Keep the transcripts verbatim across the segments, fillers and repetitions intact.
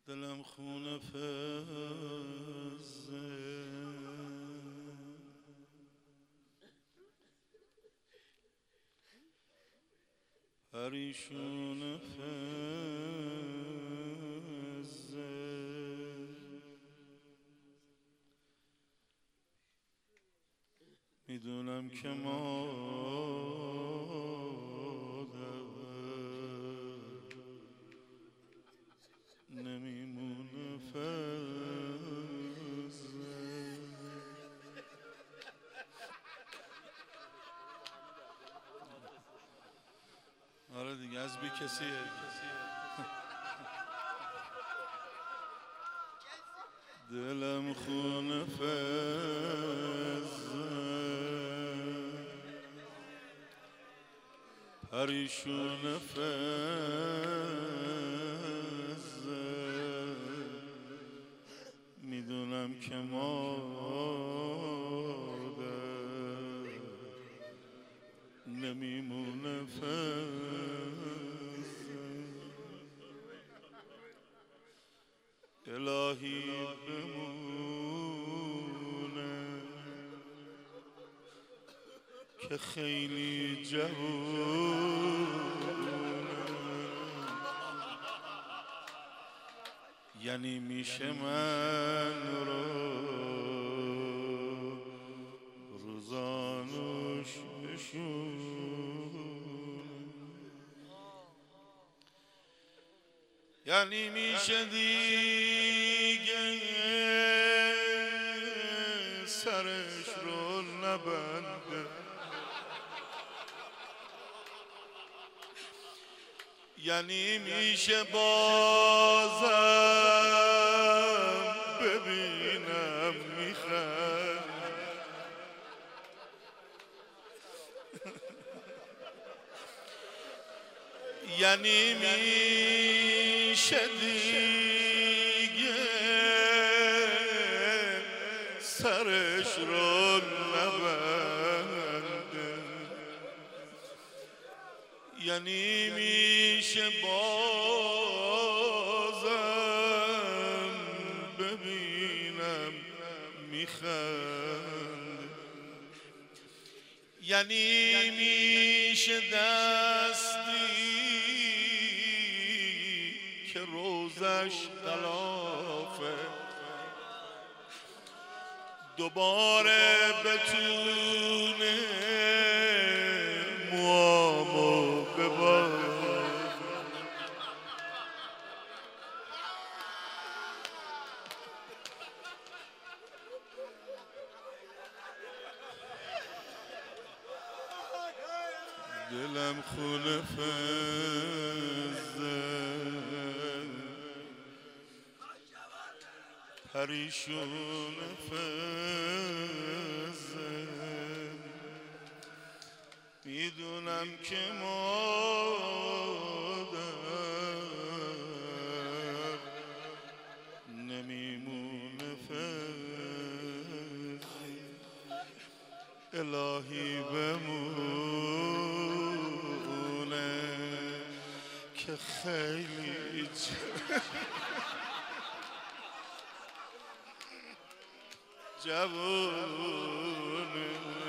دلم خونه فزه پریشون فزه میدونم که مادر نمیمونه فزه. آره دیگه از بی کسیه. دلم خونه فزه پریشون فزه میدونم که مادر نمیمونه فزه. الهی بمونه که خیلی جوونه، یعنی میشه من رو روزانوش بشون، یعنی میشه دیگه سرش رو نبنده، یعنی میشه بازم ببینم میخند، یعنی میشه دیگه سرش رو نبنده، یعنی میشه بازم ببینم میخند، یعنی میشه دستی که روزش غلافه دوباره بتونه موامو ببافه. دلم خونه فزه پریشون فزه میدونم که مادر نمیمونه فزه. الهی بمونه که خیلی جوونه،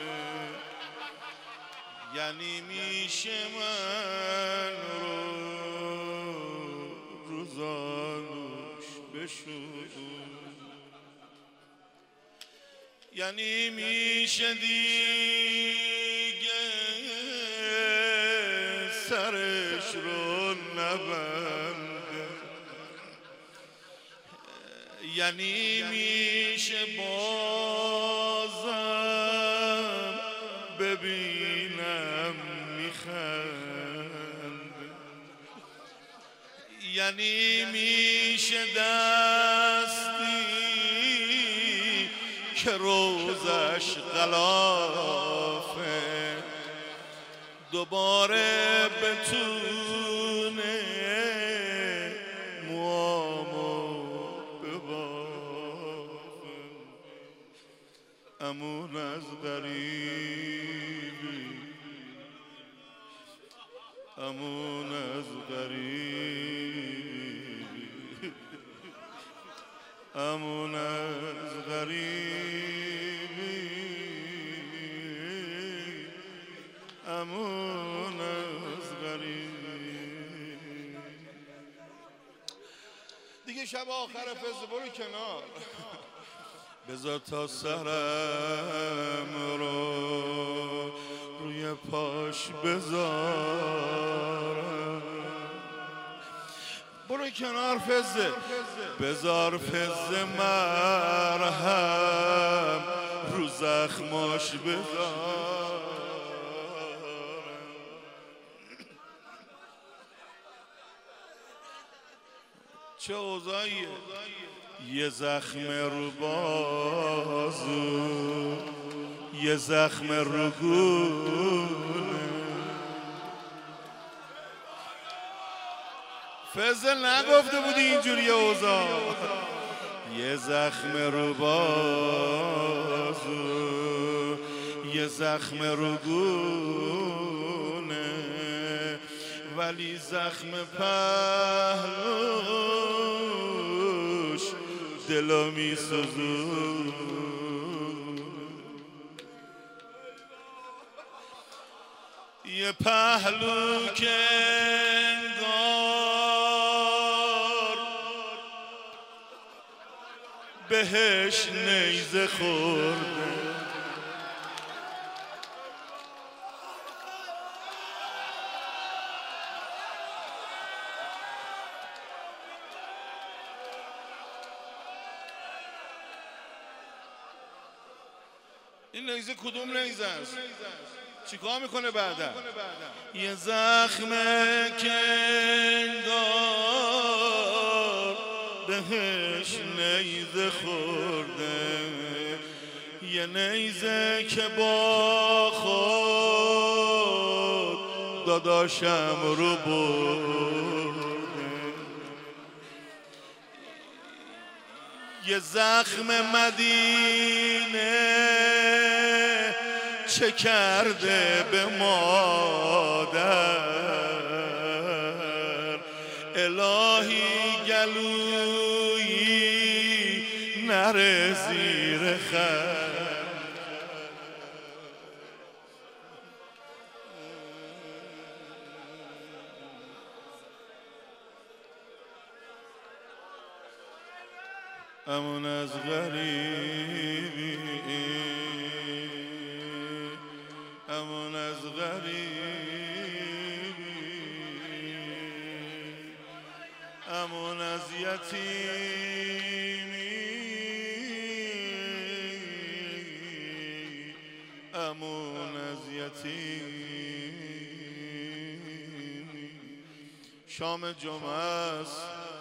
یعنی میشه من رو روزانوش بشون، یعنی میشه دیگه سرش رو نبنده، یعنی میشه بازم ببینم میخند، یعنی میشه دستی که روزش غلافه دوباره بتونه موامو ببافه. امون از غریبی، امون از غریبی امون از غریبی، امون از غریبی. دیگه شب آخر فز برو کنار، بذار تا سرم رو روی پاش بذارم. برو کنار فزه، بذار فزه مرهم رو زخماش بذارم. چه اوضاعیه؟ یه زخم رو بازو، یه زخم رو گونه. فضل نگفته بودی اینجوری اوضاع. یه زخم رو بازو، یه زخم رو گونه، ولی زخم پهلوش دلو می سوزون. یه پهلو که انگار بهش نیزه خورده، این نیزه کدوم نیزه است؟ چیکار میکنه بعدا؟ یه زخم که انگار بهش نیزه خورده، یه نیزه که با خود داداشم رو برده. یه زخم مدینه چه کرده به مادر، الهی گلویی نره زیر خر. امون از غریبی، امون از غریبی، امون از یتیمی، امون از یتیمی. شام جمعه است،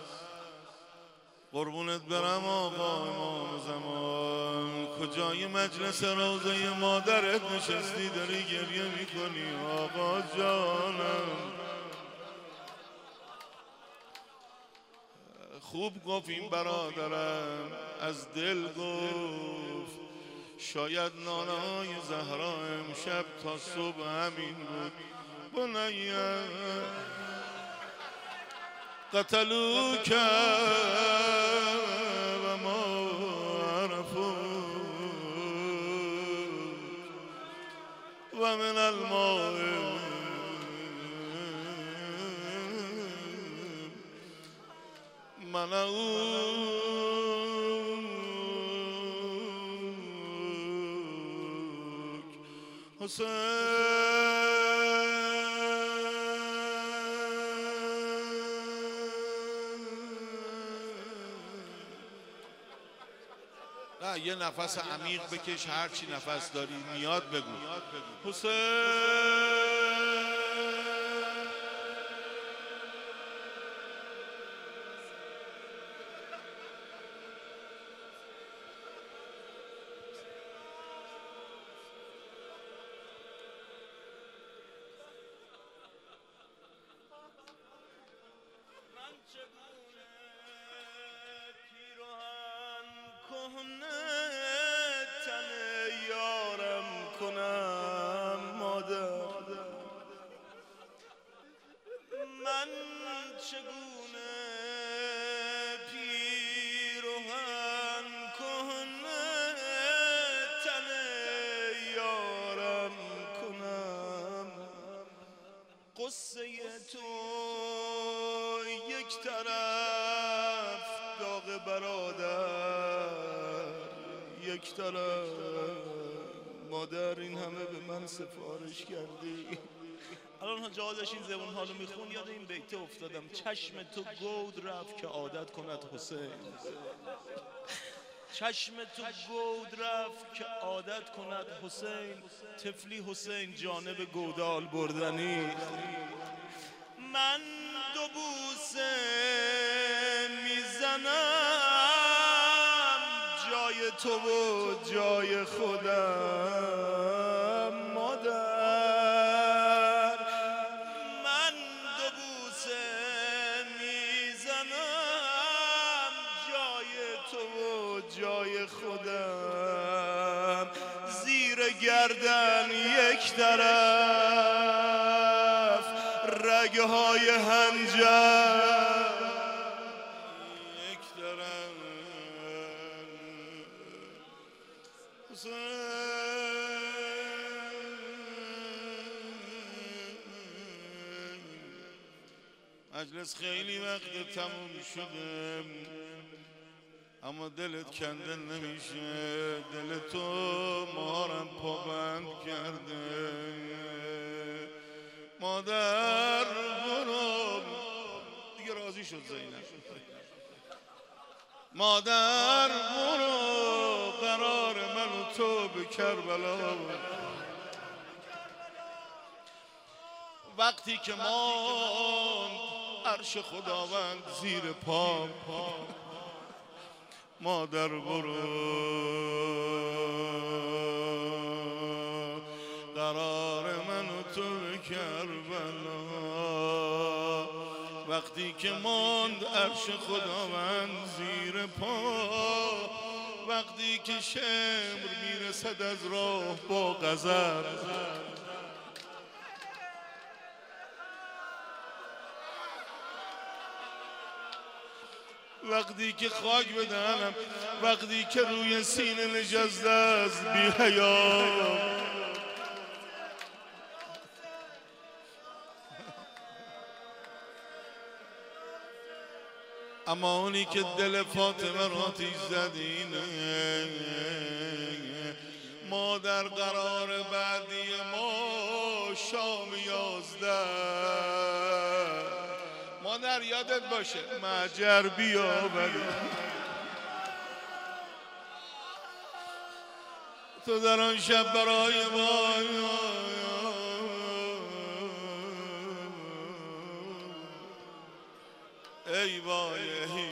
قربونت برم آقا امام زمان. کجای مجلس روضه مادرت نشستی داری گریه میکنی آقا جانم؟ خوب گفت این برادرم، از دل گفت. شاید ناله های زهرا امشب تا صبح همین بود. بنیه قتلوک و ما عرفوک و من الماء منعوک. حسین یه نفس عمیق بکش، هر چی نفس داری میاد بگو. حسین تن یارم کنم مادر، من چگونه پیرهن یک طرف. مادر این همه به من سفارش کردی. الان جا داشت این زبون حالو میخون یاد این بیته افتادم. چشم تو گود رفت که عادت کند حسین. چشم تو گود رفت که عادت کند حسین. طفلی حسین جانب گودال بردنی. من دو بوسه میزنم جای تو و جای خودم مادر. من دو بوسه میزنم جای تو و جای خودم. زیر گردن یک طرف رگهای هنجر یک طرف. مجلس خیلی وقت تموم شده اما دلت کنده نمیشه. دل تو مارم پابند کرده. مادر برو دیگه راضی شد زینب. مادر برو قرار من و تو به کربلا. وقتی که ما عرش خداوند زیر پا. مادر برو قرار من و تو به کربلا. وقتی که ماند عرش خداوند زیر پا. وقتی که شمر میرسد از راه با غضب. وقتی که خاک بدنم. وقتی که روی سینه نشسته است بی حیا. اما اونی که دل فاطمه را آتیش زد اینه. مادر قرار بعدی ما شام یازده. مادر یادت باشه مهجر بیاوری. تو در آن شب برای ما ای وای